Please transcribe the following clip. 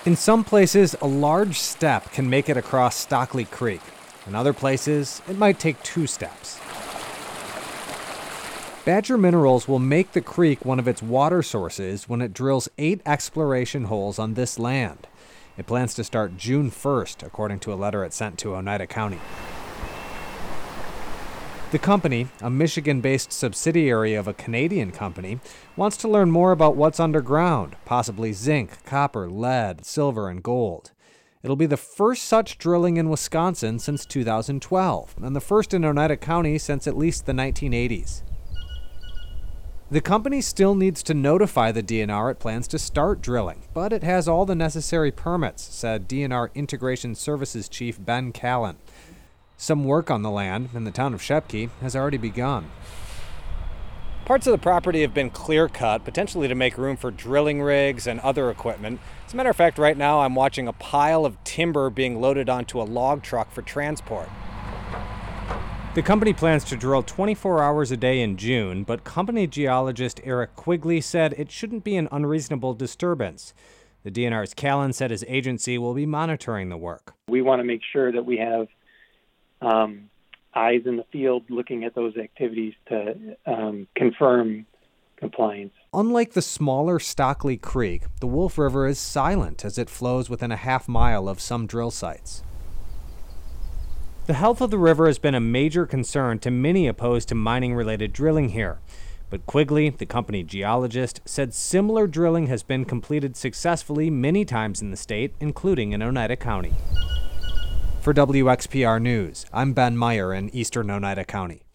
In some places, a large step can make it across Stockley Creek. In other places, it might take 2 steps. Badger Minerals will make the creek one of its water sources when it drills 8 exploration holes on this land. It plans to start June 1st, according to a letter it sent to Oneida County. The company, a Michigan-based subsidiary of a Canadian company, wants to learn more about what's underground, possibly zinc, copper, lead, silver, and gold. It'll be the first such drilling in Wisconsin since 2012, and the first in Oneida County since at least the 1980s. The company still needs to notify the DNR it plans to start drilling, but it has all the necessary permits, said DNR Integration Services Chief Ben Callan. Some work on the land in the town of Shepke has already begun. Parts of the property have been clear-cut, potentially to make room for drilling rigs and other equipment. As a matter of fact, right now I'm watching a pile of timber being loaded onto a log truck for transport. The company plans to drill 24 hours a day in June, but company geologist Eric Quigley said it shouldn't be an unreasonable disturbance. The DNR's Callan said his agency will be monitoring the work. We want to make sure that we have eyes in the field looking at those activities to confirm compliance. Unlike the smaller Stockley Creek, the Wolf River is silent as it flows within a half-mile of some drill sites. The health of the river has been a major concern to many opposed to mining-related drilling here. But Quigley, the company geologist, said similar drilling has been completed successfully many times in the state, including in Oneida County. For WXPR News, I'm Ben Meyer in eastern Oneida County.